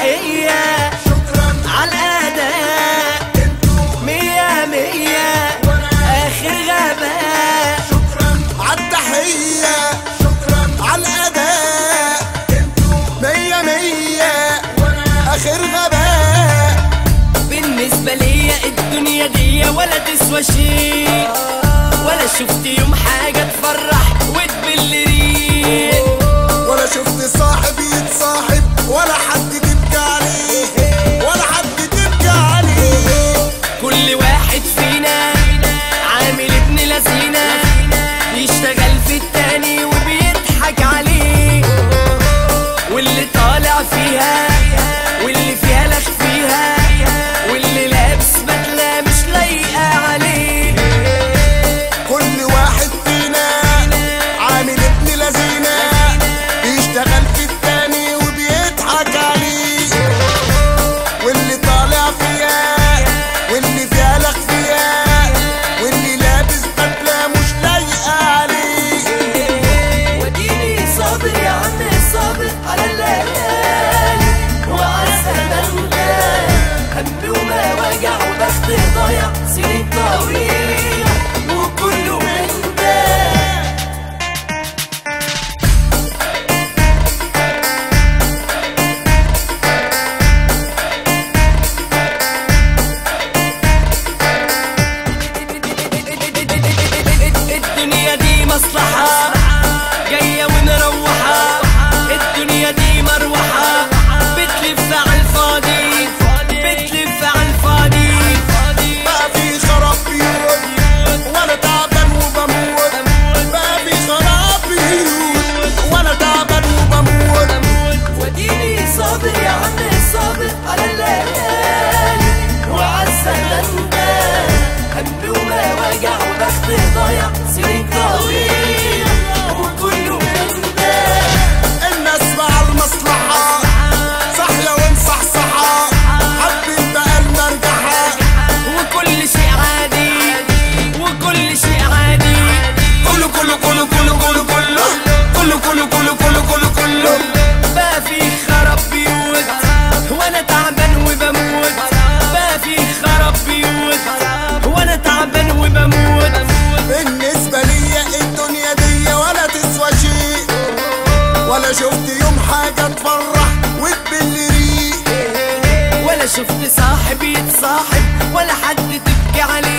تحية على الأداء، مية مية آخر غباء. عالتحية على الأداء، مية مية آخر غباء. بالنسبة ليا الدنيا دي ولا تسوى شيء، ولا شفت يوم حاجة تفرح وتبل ريق، ولا شفت صاحب يتصاحب ولا حد تبكي عليه، ولا حد تبكي عليه. كل واحد فينا عامل ابن لذينة، يشتغل في التاني وبيضحك عليه، واللي طالع فيها واللي فيها لخ فيها، واللي لابس بدلة مش لايقة عليه. كل واحد فينا عامل ابن لذينة، بيشتغل في التاني وبيضحك عليه، واللي طالع فيها واللي فيها لخ فيها، واللي لابس بدلة مش لايقة عليه. وديني صابر يا عم صابر على الليالي وعلى الزمن غالي، هم وما وجع وبخت ضايع سنين طويلة وكله من ده. الدنيا دي مصلحة جاية ونروحة، الدنيا دي مروحة بتلف على الفاضي، بتلف على الفاضي. بقى في خراب بيوت وانا تعبان وبموت، بقى في خراب بيوت وانا تعبان وبموت. وديني صابر يا عم صابر على الليالي وعلى الزمن ده، هم وما وجع وبخت ضايع سنين طويلة وكله من ده. الناس مع المصلحة صحية ومصحصحة، حابين بقى المرجحة وكل شيء عادي وكل شيء عادي. كله كله كله كله كله كله كله كله كله كله كله كله. بقى في خراب بيوت وانا تعبان وبموت، بقى في خراب بيوت وانا تعبان وبموت. بالنسبة ليا الدنيا دي ولا تسوى شيء، ولا شفت يوم حاجة تفرح وتبل ريق، ولا شفت صاحب يتصاحب ولا حد تبكي عليه.